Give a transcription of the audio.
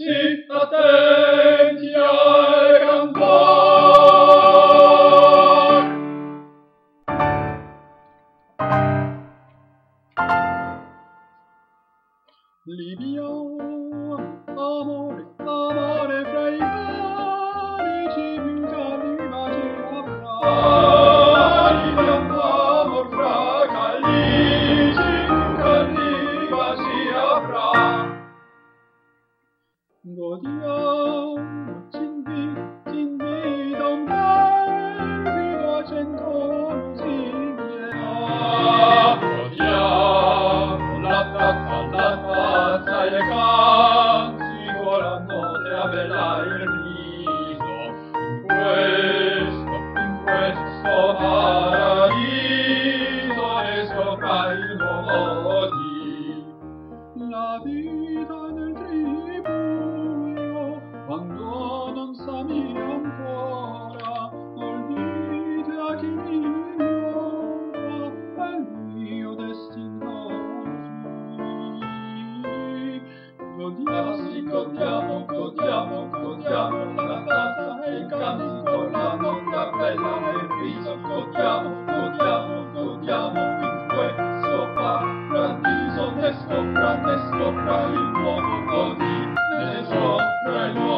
sì, attenti al cantor. Livia, amore, amore fra i calici più cari baci avrà. Livia, amor fra calici più cari baci avrà. Godiamo, c'invita un bel ricacento musichierà. Godiamo, la tazza e le canti con la notte a bella il riso. In questo paradiso e sopra il modi. La vita nel tribuio, quando non sa mia ancora, olvide a chi ignora, è il mio destino sì. Godiamo, la tazza e il canti con la notte bella nel riso. Godiamo, in questo paradiso, ne scopra il nuovo così, ne scopra il nuovo.